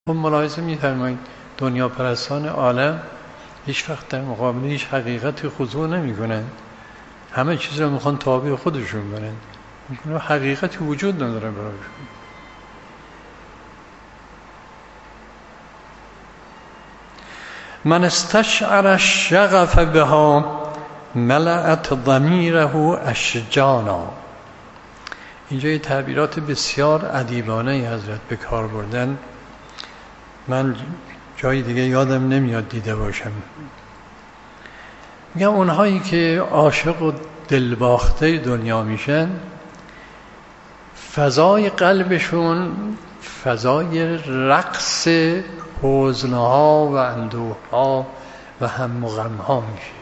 خب ملاحظه می‌فرمایید دنیا پرستان عالم هیچ وقت در مقابل هیچ حقیقتی خضوع نمی‌کنند، همه چیز رو میخوان تابع خودشون کنند، حقیقتی وجود نداره برایشون. من استشعر الشغف بها ملأت ضمیره اشجانا. اینجا یه تعبیرات بسیار ادیبانه حضرت به کار بردن، من جای دیگه یادم نمیاد دیده باشم. میگم اونهایی که عاشق و دلباخته دنیا میشن، فضای قلبشون فضای رقص حزنها و اندوهها و هم و غمها میشه.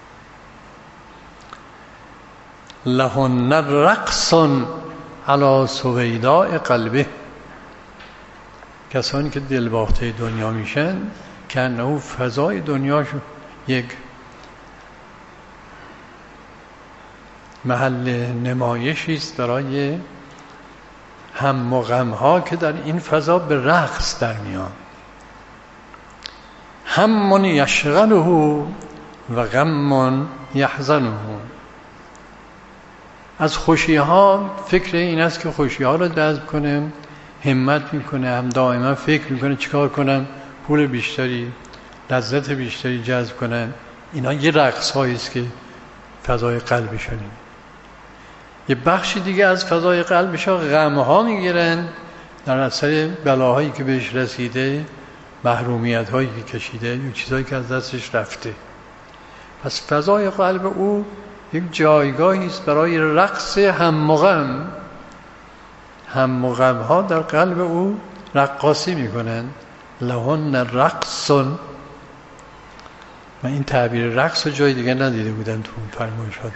لهن رقص علی سویداء قلبه. کسانی که دلباخته دنیا میشن که انه فضای دنیاشون یک محل نمایشی است برای هم و غمها که در این فضا به رقص در میان. هم یشغله و غم یحزنه. از خوشی ها فکر این است که خوشی ها رو جذب کنه، همت میکنه، هم دائما فکر میکنه چیکار کنم پول بیشتری، لذت بیشتری جذب کنن. اینا یه رقص هایی است که فضای قلبشونه. یه بخشی دیگه از فضای قلبشا غم ها میگیرن در اثر بلاهایی که بهش رسیده، محرومیت هایی که کشیده، یا چیزهایی که از دستش رفته. پس فضای قلب او یک جایگاهی است برای رقص هم و غم. هم و غم ها در قلب او رقاصی میکنن. لهن رقص. من این تعبیر رقص رو جای دیگه ندیده بودم تو فرمایشات.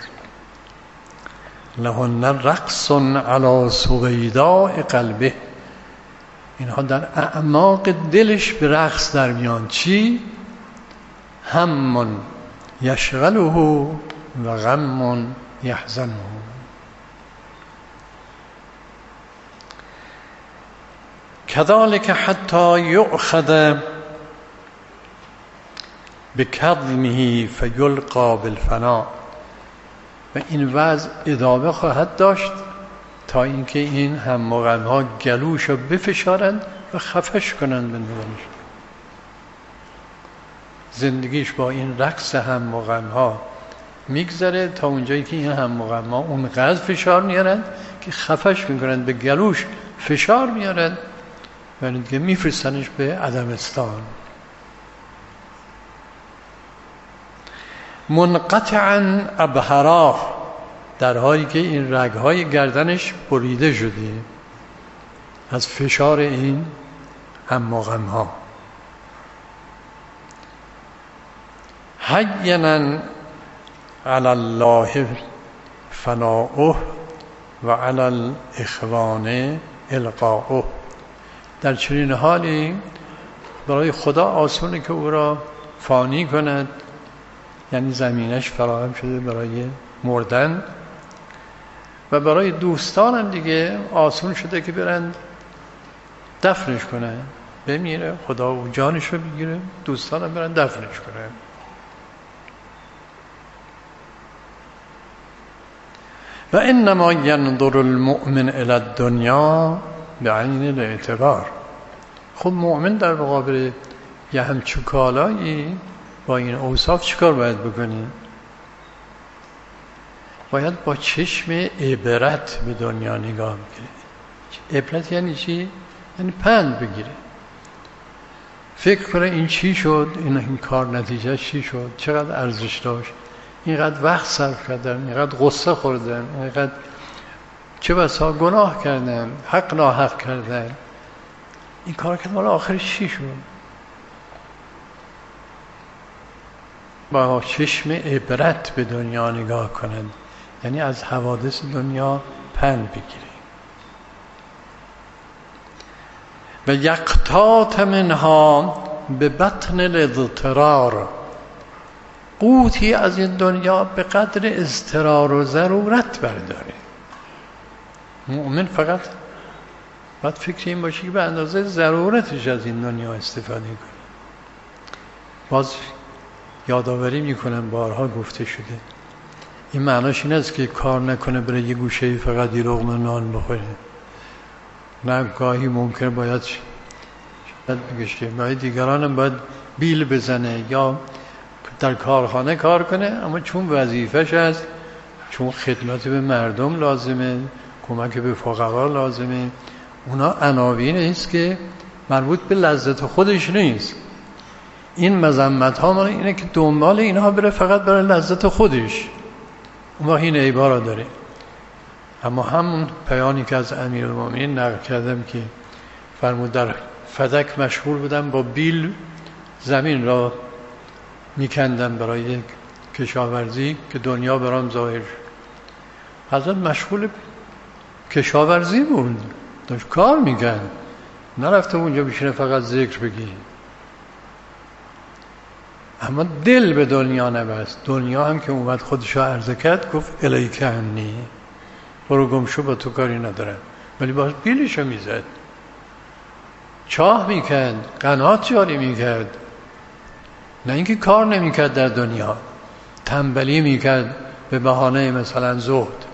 لهن رقص علی سویداء قلبه. اینها در اعماق دلش به رقص در میان. چی؟ هم یشغله و غم یحزنه. کذالک حتی یؤخذ بکظمه فیلقی بالفنا. و این وضع ادامه خواهد داشت تا اینکه این هم و غم‌ها گلوش رو بفشارند و خفش کنند بندازنش. زندگیش با این رقص هم و غم‌ها میگذره تا اونجایی که این هم و غم‌ها اونقدر فشار میارند که خفش میکنند، به گلوش فشار میارند و دیگه میفرستنش به عدمستان. منقطعا ابهراه. در حالی که این رگهای گردنش بریده شده از فشار این هم و غم‌ها. هینا علی الله فناؤه و علی الاخوان القاؤه. در چنین حالی برای خدا آسونه که او را فانی کند، یعنی زمینش فراهم شده برای مردن، و برای دوستان هم دیگه آسون شده که برند دفنش کنن، بمیره، خدا او جانش رو بگیره، دوستان هم برند دفنش کنن. و انما ینظر المؤمن الی الدنیا بعین الاعتبار. خب مؤمن در مقابل یه همچون کالایی با این اوصاف چیکار باید بکنی؟ باید با چشم عبرت به دنیا نگاه بگیره. عبرت یعنی چی؟ یعنی پند بگیره، فکر کنه این چی شد، این کار نتیجه چی شد، چقدر ارزش داشت، اینقدر وقت صرف کردم، اینقدر غصه خوردم، اینقدر چه بسا گناه کردم، حق ناحق کردم، این کار که مال آخرش چی شد؟ با چشم عبرت به دنیا نگاه کنند، یعنی از حوادث دنیا پند بگیره. و یقطات منها به بطن الاضطرار. قوتی از این دنیا به قدر اضطرار و ضرورت برداره. مؤمن فقط باید فکر این باشه که به اندازه ضرورتش از این دنیا استفاده کنه. باز یادآوری میکنم، بارها گفته شده، این معناش این است که کار نکنه بره یه گوشه فقط یه لقمه نان بخوره. نه، گاهی ممکنه باید بگشه، باید دیگران هم باید بیل بزنه یا در کارخانه کار کنه، اما چون وظیفش است، چون خدمت به مردم لازمه، کمک به فقرا لازمه، اونا عناوین است که مربوط به لذت خودش نیست. این مذمت ها مال اینه که دنبال اینها بره فقط برای لذت خودش، اون وقت این عیبا را داره. اما همون پیانی که از امیرالمومنین نقل کردم که فرمود در فدک مشغول بودم با بیل زمین را میکندم برای کشاورزی که دنیا برام ظاهر شد. حضرت مشغول کشاورزی بود، داشت کار میکرد، نرفته اونجا بشینه فقط ذکر بگی. اما دل به دنیا نبست. دنیا هم که اومد خودشو عرضه کرد، گفت الیک عنی، برو گم شو، با تو کاری ندارم. ولی باز بیلشو میزد، چاه میکرد، قنات جاری میکرد، نه اینکه کار نمیکرد در دنیا، تنبلی میکرد به بهانه مثلا زهد.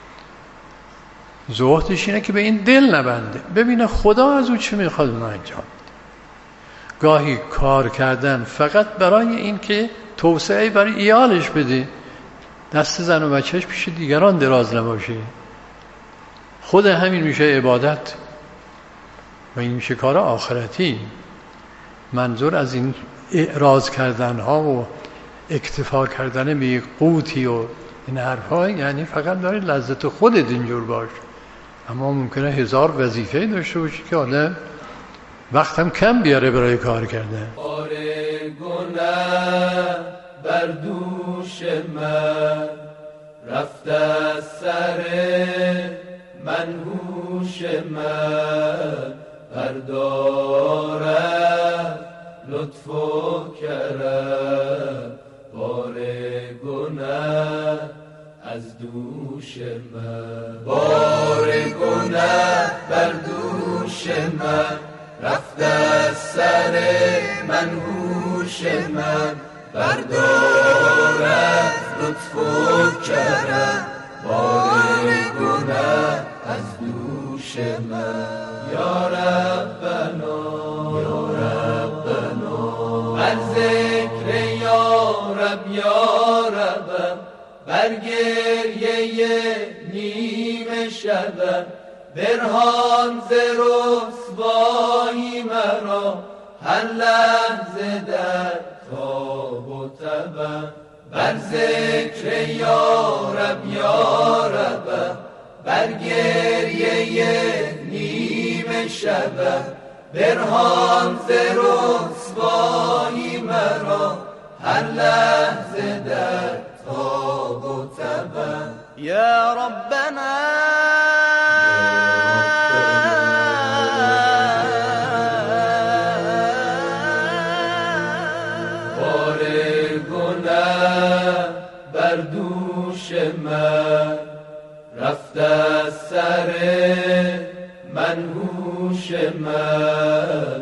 زهدش اینه که به این دل نبنده، ببینه خدا از او چی میخواد اونو انجام. گاهی کار کردن فقط برای این که توسعه برای ایالش بده، دست زن و بچهش پیش دیگران دراز نباشه، خود همین میشه عبادت و این میشه کار آخرتی. منظور از این اعراض کردن ها و اکتفا کردن به قوتی و این حرفا یعنی فقط برای لذت خودت اینجور باش. اما ممکنه هزار وظیفه داشته باشی که آدم وقت هم کم بیاره برای کار کردن. باره گناه بر دوش من رفت از سر منهوش من، بردارد لطف و کرم باره گناه از دوش من. باره گناه بر دوش من رفت از سر منهوش من، بردارد لطف و کرم باره گناه از دوش من. یا ربنا یا ربنا بر ذکر یا رب یا ربم، بر گریه نیمه شبم، برهان ز رسوایی مرا هر لحظه در تاب و تبم. بر ذکر یا رب یا ربم، بر گریه نیمه شبم، برهان ز رسوایی مرا هر لحظه در تاب و تبم. یا ربنا باره گناه بر دوش من رفت از سر منهوش من،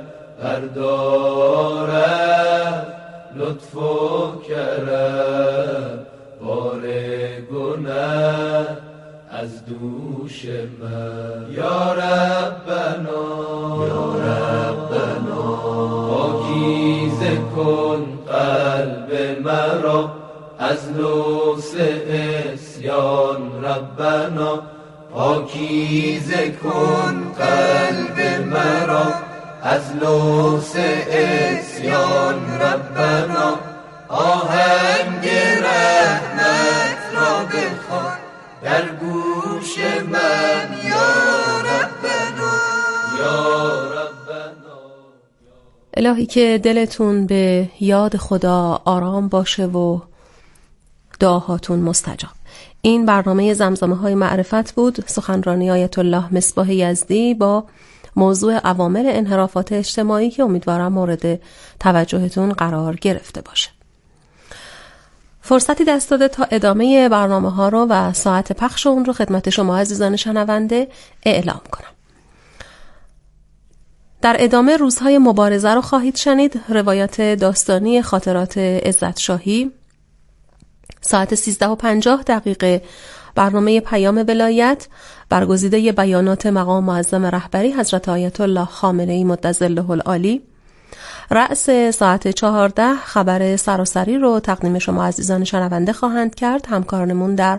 بردارد لطف و کرم باره گناه از دوش من. یا ربنا یا ربنا پاکیزه کن قلب مرا از لوث عصیان ربنا. پاکیزه کن قلب مرا از لوث عصیان ربنا. آهنگ رحمت را بخوان در گوش من یا ربنا یا ربنا. الهی که دلتون به یاد خدا آرام باشه و دعاهاتون مستجاب. این برنامه زمزمه های معرفت بود، سخنرانی آیت الله مصباح یزدی با موضوع عوامل انحرافات اجتماعی که امیدوارم مورد توجهتون قرار گرفته باشه. فرصتی دست داده تا ادامه برنامه ها رو و ساعت پخش اون رو خدمت شما عزیزان شنونده اعلام کنم. در ادامه روزهای مبارزه رو خواهید شنید. روایت داستانی خاطرات عزت شاهی. ساعت 13:50 برنامه پیام ولایت، برگزیده بیانات مقام معظم رهبری حضرت آیت الله خامنه‌ای مدظله العالی. رأس ساعت 14 خبر سراسری رو تقدیم شما عزیزان شنونده خواهند کرد همکارانمون در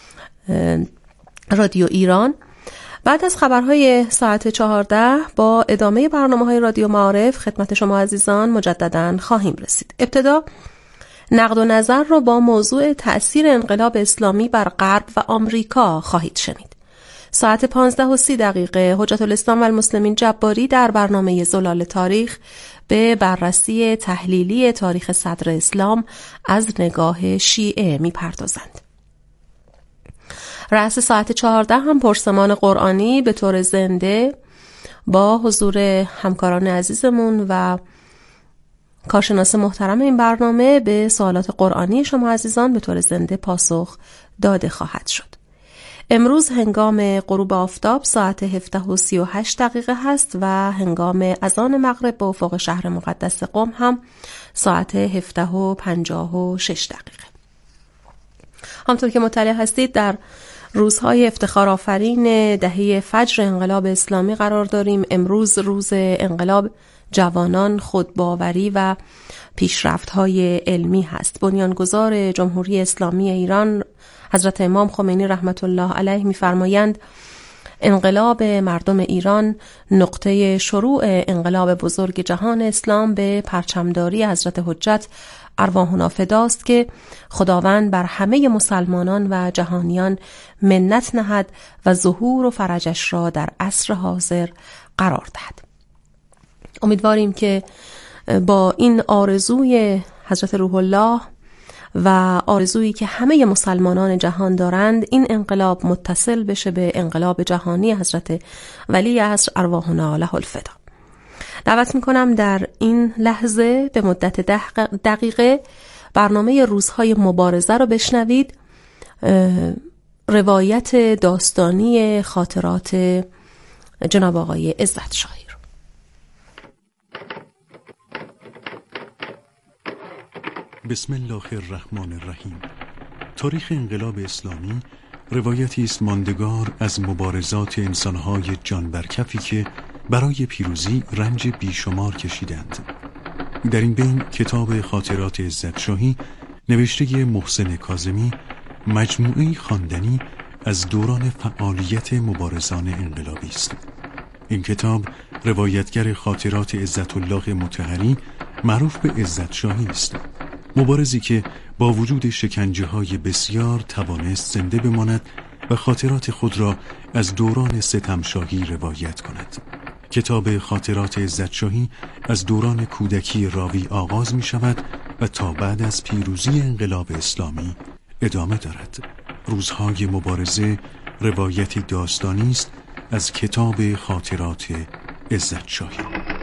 رادیو ایران. بعد از خبرهای ساعت 14 با ادامه برنامه‌های رادیو معارف خدمت شما عزیزان مجدداً خواهیم رسید. ابتدا نقد و نظر رو با موضوع تأثیر انقلاب اسلامی بر غرب و آمریکا خواهید شنید. ساعت 15:30 حجت الاسلام و المسلمین جباری در برنامه زلال تاریخ به بررسی تحلیلی تاریخ صدر اسلام از نگاه شیعه می‌پردازند. رأس ساعت 14 هم پرسمان قرآنی به طور زنده با حضور همکاران عزیزمون و کارشناس محترم این برنامه به سوالات قرآنی شما عزیزان به طور زنده پاسخ داده خواهد شد. امروز هنگام غروب آفتاب ساعت 17:38 هست و هنگام اذان مغرب به افق شهر مقدس قم هم ساعت 17:56. همطور که مطلع هستید در روزهای افتخار آفرین دهه فجر انقلاب اسلامی قرار داریم. امروز روز انقلاب جوانان، خودباوری و پیشرفت‌های علمی هست. بنیانگذار جمهوری اسلامی ایران حضرت امام خمینی رحمت الله علیه می‌فرمایند انقلاب مردم ایران نقطه شروع انقلاب بزرگ جهان اسلام به پرچمداری حضرت حجت ارواحنا فداست که خداوند بر همه مسلمانان و جهانیان منت نهد و ظهور و فرجش را در عصر حاضر قرار دهد. امیدواریم که با این آرزوی حضرت روح الله و آرزویی که همه مسلمانان جهان دارند این انقلاب متصل بشه به انقلاب جهانی حضرت ولی عصر ارواحنا له الفدا. دعوت میکنم در این لحظه به مدت 10 دقیقه برنامه روزهای مبارزه رو بشنوید. روایت داستانی خاطرات جناب آقای عزت شاهی. بسم الله الرحمن الرحیم. تاریخ انقلاب اسلامی روایتی است ماندگار از مبارزات انسانهای جان بر کفی که برای پیروزی رنج بیشمار کشیدند. در این بین کتاب خاطرات عزت شاهی نوشته محسن کاظمی مجموعه خواندنی از دوران فعالیت مبارزان انقلابی است. این کتاب روایتگر خاطرات عزت الله مطهری معروف به عزت شاهی است، مبارزی که با وجود شکنجه‌های بسیار توانست زنده بماند و خاطرات خود را از دوران ستمشاهی روایت کند. کتاب خاطرات عزت شاهی از دوران کودکی راوی آغاز می شود و تا بعد از پیروزی انقلاب اسلامی ادامه دارد. روزهای مبارزه روایتی داستانی است از کتاب خاطرات عزت شاهی.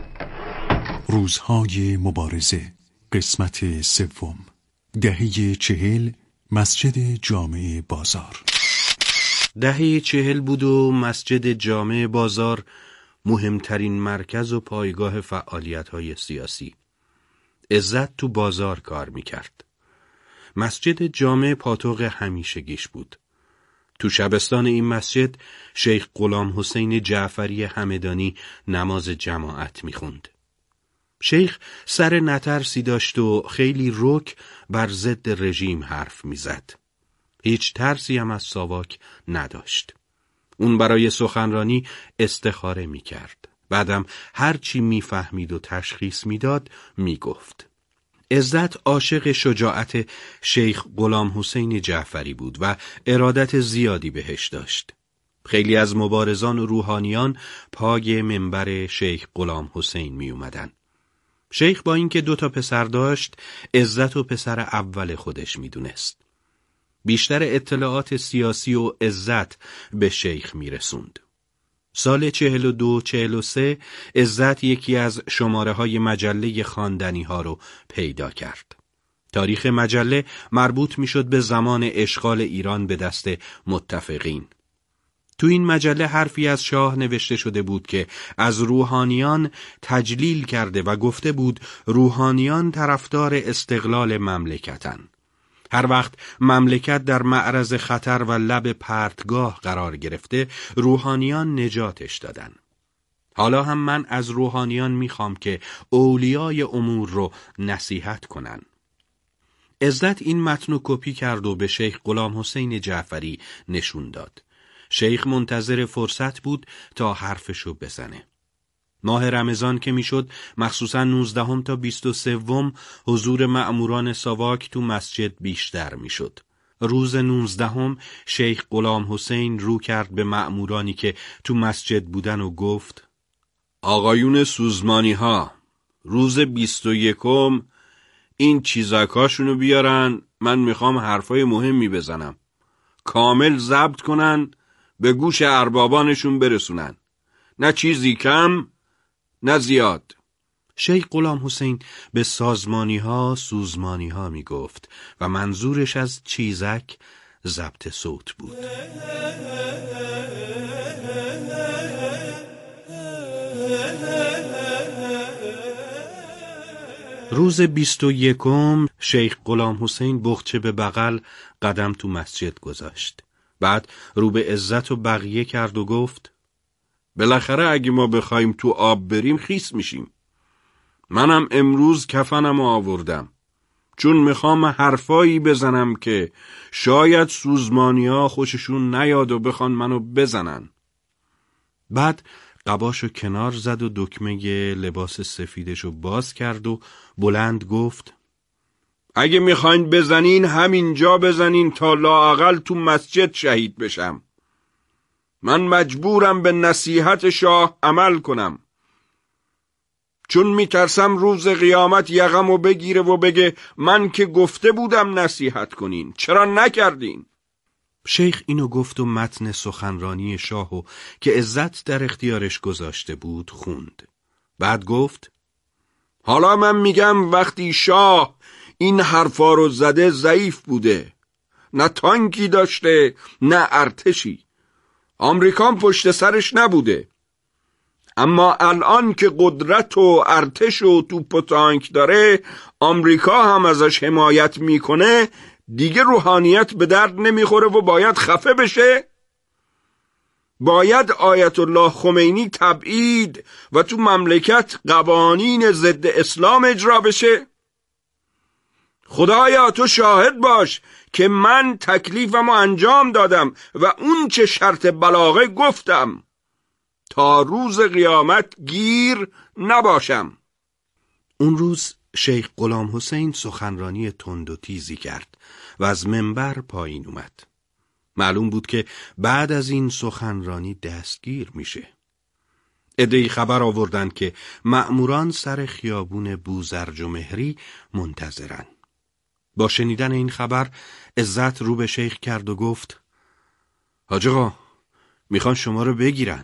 روزهای مبارزه قسمت سوم. دهه 40 مسجد جامع بازار. دهه 40 بود و مسجد جامع بازار مهمترین مرکز و پایگاه فعالیت‌های سیاسی. عزت تو بازار کار می‌کرد. مسجد جامع پاتوق همیشگیش بود. تو شبستان این مسجد شیخ غلام حسین جعفری همدانی نماز جماعت می‌خوند. شیخ سر نترسی داشت و خیلی رک بر ضد رژیم حرف میزد. هیچ ترسی هم از ساواک نداشت. اون برای سخنرانی استخاره میکرد. بعدم هر چی میفهمید و تشخیص میداد میگفت. عزت عاشق شجاعت شیخ غلام حسین جعفری بود و ارادت زیادی بهش داشت. خیلی از مبارزان و روحانیان پای منبر شیخ غلام حسین می اومدن. شیخ با اینکه 2 پسر داشت، عزت و پسر اول خودش می دونست. بیشتر اطلاعات سیاسی و عزت به شیخ می رسوند. سال 42-43 عزت یکی از شماره های مجله خواندنی ها رو پیدا کرد. تاریخ مجله مربوط می شد به زمان اشغال ایران به دست متفقین. تو این مجله حرفی از شاه نوشته شده بود که از روحانیان تجلیل کرده و گفته بود روحانیان طرفدار استقلال مملکتن. هر وقت مملکت در معرض خطر و لب پرتگاه قرار گرفته، روحانیان نجاتش دادن. حالا هم من از روحانیان میخوام که اولیای امور رو نصیحت کنن. عزت این متن رو کپی کرد و به شیخ غلام حسین جعفری نشون داد. شیخ منتظر فرصت بود تا حرفشو بزنه. ماه رمضان که میشد، مخصوصا 19 تا 23 حضور مأموران ساواک تو مسجد بیشتر میشد. روز 19 شیخ غلام حسین رو کرد به مأمورانی که تو مسجد بودن و گفت: آقایون سوزمانی ها، روز 21 این چیزکاشونو بیارن، من میخوام حرفای مهمی بزنم. کامل ضبط کنن، به گوش اربابانشون برسونن. نه چیزی کم، نه زیاد. شیخ غلام حسین به سازمانی ها، سوزمانی ها می گفت و منظورش از چیزک ضبط صوت بود. روز 21 شیخ غلام حسین بخچه به بغل قدم تو مسجد گذاشت. بعد رو به عزت و بقیه کرد و گفت: بالاخره اگه ما بخوایم تو آب بریم خیس میشیم. منم امروز کفنم آوردم، چون میخوام حرفایی بزنم که شاید سوزمانی ها خوششون نیاد و بخوان منو بزنن. بعد قباشو کنار زد و دکمه لباس سفیدشو باز کرد و بلند گفت: اگه میخواین بزنین همینجا بزنین تا لااقل تو مسجد شهید بشم. من مجبورم به نصیحت شاه عمل کنم، چون میترسم روز قیامت یقمو بگیره و بگه من که گفته بودم نصیحت کنین، چرا نکردین؟ شیخ اینو گفت و متن سخنرانی شاهو که عزت در اختیارش گذاشته بود خوند. بعد گفت: حالا من میگم وقتی شاه این حرفا رو زده ضعیف بوده، نه تانکی داشته نه ارتشی، آمریکان پشت سرش نبوده. اما الان که قدرت و ارتش و توپ و تانک داره، آمریکا هم ازش حمایت میکنه، دیگه روحانیت به درد نمیخوره و باید خفه بشه. باید آیت الله خمینی تبعید و تو مملکت قوانین ضد اسلام اجرا بشه. خدایا تو شاهد باش که من تکلیفمو انجام دادم و اون چه شرط بلاغه گفتم، تا روز قیامت گیر نباشم. اون روز شیخ غلام حسین سخنرانی تند و تیزی کرد و از منبر پایین اومد. معلوم بود که بعد از این سخنرانی دستگیر میشه. عده‌ای خبر آوردن که مأموران سر خیابون بوزرجمهری منتظرن. با شنیدن این خبر عزت رو به شیخ کرد و گفت: حاج آقا، میخوان شما رو بگیرن.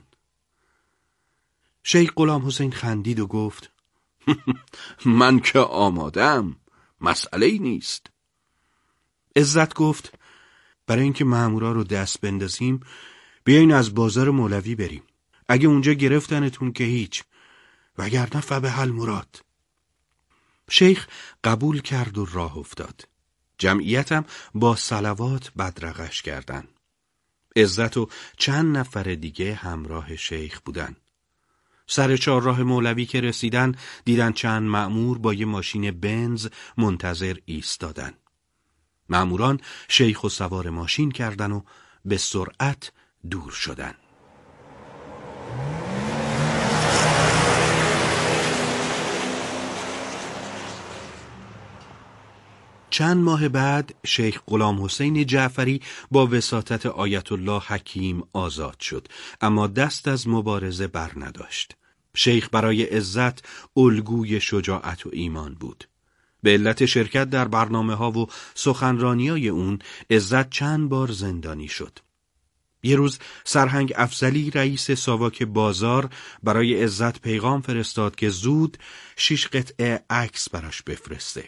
شیخ غلام حسین خندید و گفت: من که آمادم، مسئله‌ای نیست. عزت گفت: برای اینکه مأمورا رو دست بندازیم بیاین از بازار مولوی بریم. اگه اونجا گرفتنتون که هیچ، وگرنه فبحل مراد. شیخ قبول کرد و راه افتاد. جمعیتم با صلوات بدرقش کردن. عزت و چند نفر دیگه همراه شیخ بودن. سر چهارراه مولوی که رسیدن دیدن چند مأمور با یه ماشین بنز منتظر ایستادن. مأموران شیخ و سوار ماشین کردن و به سرعت دور شدن. چند ماه بعد شیخ غلام حسین جعفری با وساطت آیت الله حکیم آزاد شد، اما دست از مبارزه بر نداشت. شیخ برای عزت الگوی شجاعت و ایمان بود. به علت شرکت در برنامه ها و سخنرانی‌های اون عزت چند بار زندانی شد. یه روز سرهنگ افضلی رئیس ساواک بازار برای عزت پیغام فرستاد که زود 6 قطعه عکس براش بفرسته.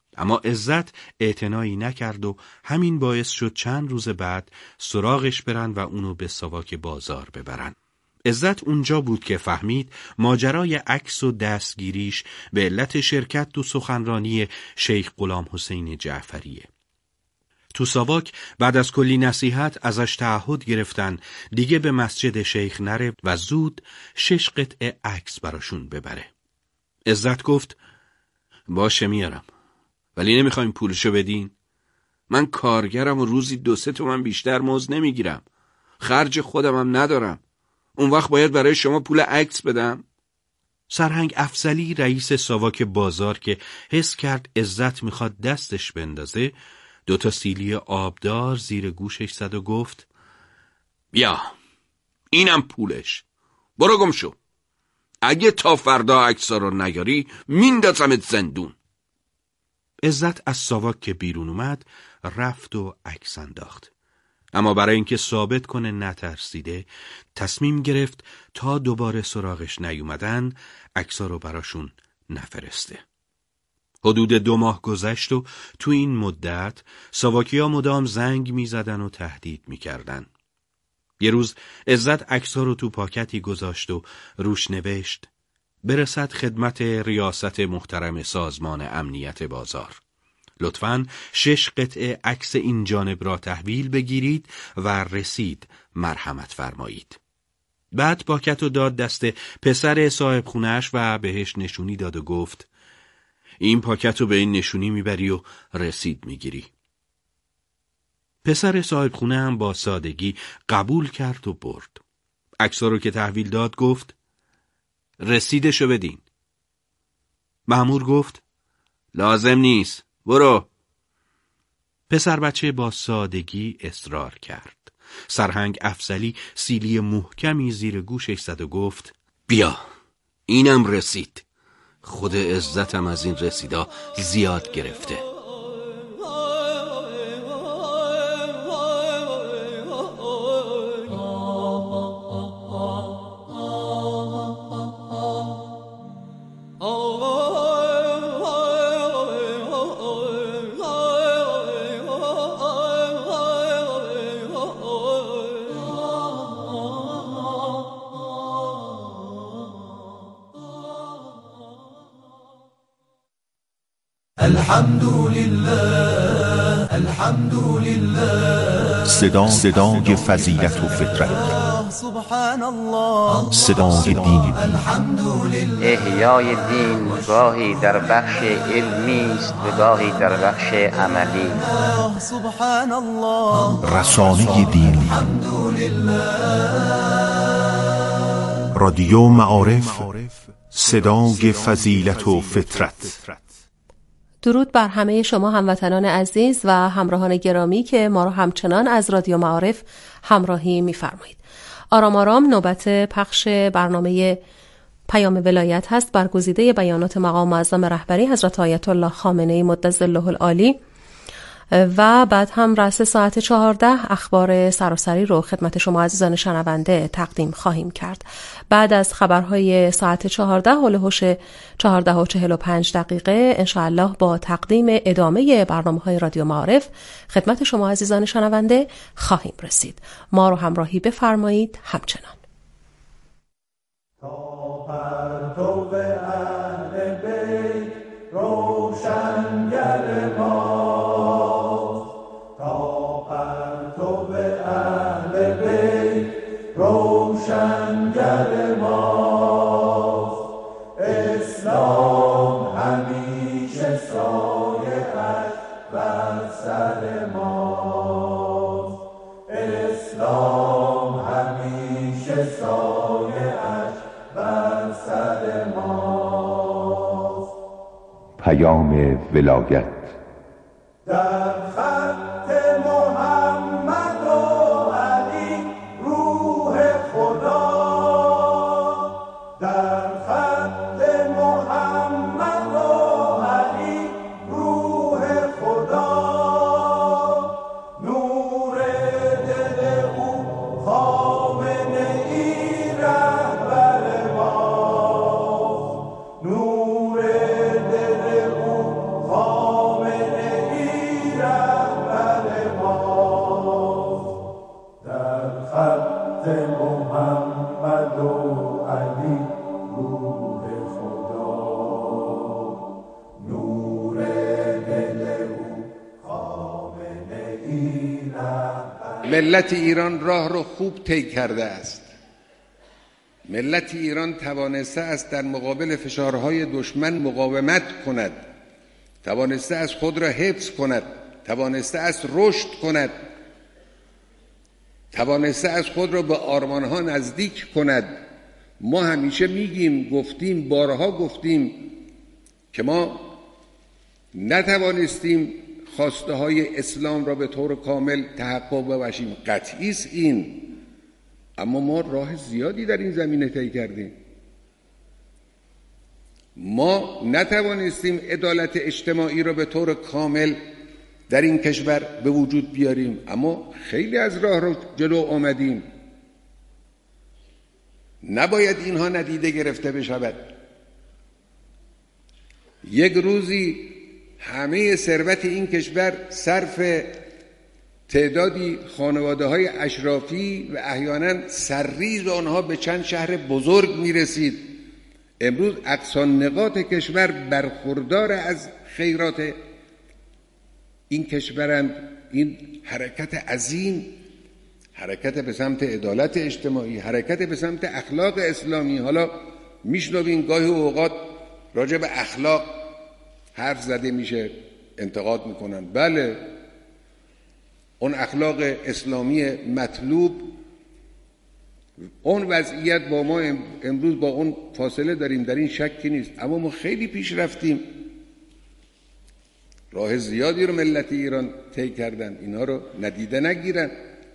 اما عزت اعتنایی نکرد و همین باعث شد چند روز بعد سراغش برن و اونو به ساواک بازار ببرن. عزت اونجا بود که فهمید ماجرای عکس و دستگیریش به علت شرکت تو سخنرانی شیخ غلام حسین جعفریه. تو ساواک بعد از کلی نصیحت ازش تعهد گرفتن دیگه به مسجد شیخ نره و زود 6 قطعه عکس براشون ببره. عزت گفت باشه میارم، ولی نمیخوایم پولشو بدین؟ من کارگرم و روزی 2-3 تومن بیشتر مزد نمیگیرم، خرج خودمم ندارم، اون وقت باید برای شما پول عکس بدم؟ سرهنگ افضلی رئیس ساواک بازار که حس کرد عزت میخواد دستش بندازه 2 سیلی آبدار زیر گوشش زد و گفت بیا اینم پولش، برو گم شو، اگه تا فردا عکسا رو نیاری میندازمت زندون. عزت از ساواک که بیرون اومد رفت و عکس انداخت، اما برای اینکه ثابت کنه نترسیده تصمیم گرفت تا دوباره سراغش نیومدن عکسا رو براشون نفرسته. حدود 2 ماه گذشت و تو این مدت ساواکی‌ها مدام زنگ می‌زدن و تهدید می‌کردن. یه روز عزت عکس‌ها رو تو پاکتی گذاشت و روش نوشت برسد خدمت ریاست محترم سازمان امنیت بازار. لطفاً 6 قطعه عکس این جانب را تحویل بگیرید و رسید مرحمت فرمایید. بعد پاکت رو داد دست پسر صاحب خونه‌اش و بهش نشونی داد و گفت این پاکت رو به این نشونی میبری و رسید میگیری. پسر صاحب خونه هم با سادگی قبول کرد و برد. عکس‌ها رو که تحویل داد گفت رسیدشو بدین. مأمور گفت لازم نیست، برو. پسر بچه با سادگی اصرار کرد. سرهنگ افضلی سیلی محکمی زیر گوشش زد و گفت بیا اینم رسید، خود عزتم از این رسیدا زیاد گرفته. صدای فضیلت و فطرت، صدای دین. احیای دین گاهی در بخش علمی است و گاهی در بخش عملی. رسانه دینی، رادیو معارف، صدای فضیلت و فطرت. درود بر همه شما هموطنان عزیز و همراهان گرامی که ما را همچنان از رادیو معارف همراهی می‌فرمایید. آرام آرام نوبت پخش برنامه پیام ولایت هست، برگزیده بیانات مقام معظم رهبری حضرت آیت الله خامنه‌ای مدظله العالی، و بعد هم رأس ساعت 14 اخبار سراسری رو خدمت شما عزیزان شنونده تقدیم خواهیم کرد. بعد از خبرهای ساعت 14 هولوش 14:45 انشاءالله با تقدیم ادامه برنامه‌های رادیو معارف خدمت شما عزیزان شنونده خواهیم رسید. ما رو همراهی بفرمایید. همچنان روشنگر ماست، اسلام همیشه سایه‌اش بر سر ماست، اسلام همیشه سایه‌اش بر سر ماست. پیام ولایت در خط محمد و علی روح خدا، در خط محمد و علی روح خدا، نور دل او خامنه ای رهبر ما، نور دل او خامنه ملت ایران راه رو خوب طی کرده است. ملت ایران توانسته است در مقابل فشارهای دشمن مقاومت کند، توانسته است خود را حفظ کند، توانسته است رشد کند، توانسته است خود را به آرمانها نزدیک کند. ما همیشه میگیم، گفتیم، بارها گفتیم که ما نتوانستیم خواسته های اسلام را به طور کامل تحقق ببخشیم. قطعی است این، اما ما راه زیادی در این زمینه طی کردیم. ما نتوانستیم عدالت اجتماعی را به طور کامل در این کشور به وجود بیاریم، اما خیلی از راه رو جلو آمدیم. نباید اینها ندیده گرفته بشود. یک روزی همه ثروت این کشور صرف تعدادی خانواده‌های اشرافی و احیانا سرریز آنها به چند شهر بزرگ می‌رسید. امروز اقصی نقاط کشور برخوردار از خیرات این کشورند. این حرکت عظیم، حرکت به سمت عدالت اجتماعی، حرکت به سمت اخلاق اسلامی. حالا میشنوین گاهی اوقات راجع به اخلاق حرف زده میشه، انتقاد میکنن. بله، اون اخلاق اسلامی مطلوب، اون وضعیت با ما امروز با اون فاصله داریم، در این شکی نیست، اما ما خیلی پیش رفتیم. راه زیادی رو ملت ایران طی کردن، اینا رو ندیده نگیرن.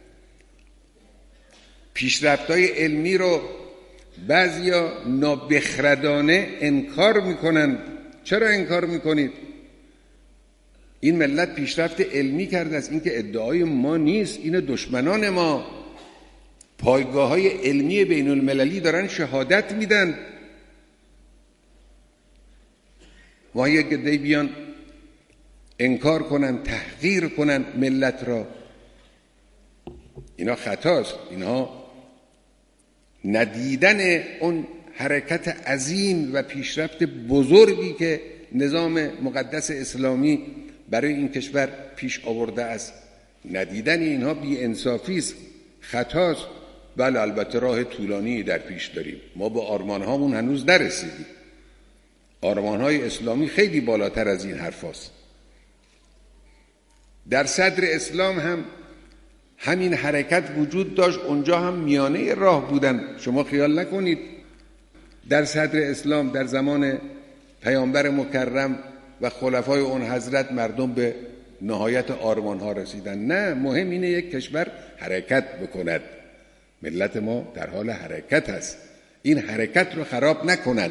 پیشرفت‌های علمی رو بعضیا نابخردانه انکار میکنن. چرا انکار میکنید؟ این ملت پیشرفت علمی کرده است. این که ادعای ما نیست، این دشمنان ما. پایگاه‌های علمی بین المللی دارن شهادت میدن. ما یک عده بیان انکار کنن، تحقیر کنن ملت را، اینا خطاست. اینها ندیدن اون حرکت عظیم و پیشرفت بزرگی که نظام مقدس اسلامی برای این کشور پیش آورده است. ندیدن اینها بی‌انصافی است، خطاست. بله، البته راه طولانی در پیش داریم. ما به آرمان‌هامون هنوز نرسیدیم. آرمان‌های اسلامی خیلی بالاتر از این حرفاست. در صدر اسلام هم همین حرکت وجود داشت، اونجا هم میانه راه بودن. شما خیال نکنید در صدر اسلام در زمان پیامبر مکرم و خلفای اون حضرت مردم به نهایت آرمان‌ها رسیدن. نه، مهم اینه یک کشور حرکت بکند. ملت ما در حال حرکت است. این حرکت رو خراب نکنن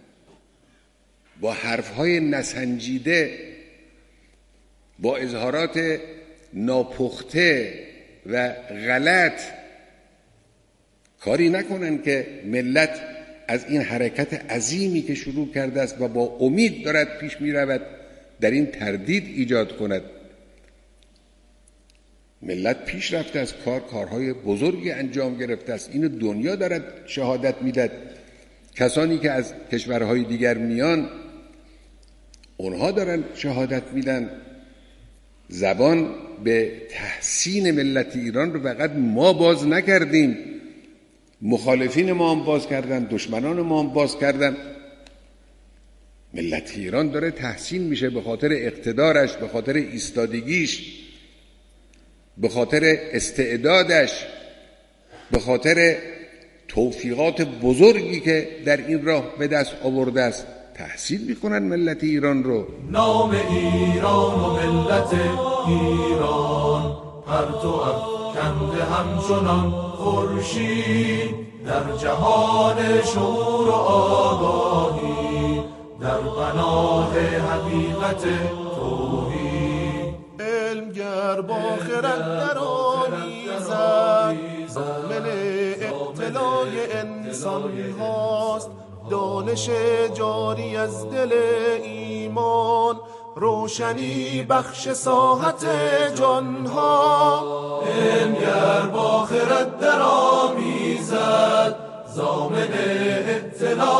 با حرف‌های نسنجیده، با اظهارات ناپخته و غلط. کاری نکنن که ملت از این حرکت عظیمی که شروع کرده است و با امید دارد پیش می رود در این تردید ایجاد کند. ملت پیش رفته از کارهای بزرگی انجام گرفته است. این دنیا دارد شهادت میدهد. کسانی که از کشورهای دیگر میان، اونها دارن شهادت میدن. زبان به تحسین ملت ایران رو فقط ما باز نکردیم، مخالفین ما هم باز کردن، دشمنان ما هم باز کردن. ملت ایران داره تحسین میشه به خاطر اقتدارش، به خاطر ایستادگیش، به خاطر استعدادش، به خاطر توفیقات بزرگی که در این راه به دست آورده است. تحسین میکنن ملت ایران رو. نام ایران و ملت ایران پرتو افکنده همچنان خورشید در جهان شعور و آگاهی، در پناه حقیقت توحید. علم گر با خرد در آمیزد، ضامن اطلاع انسان هاست. دانش جاری از دل ایمان، روشنی بخش ساحت جانها. علم گر با خرد در آمیزد، ضامن اطلاع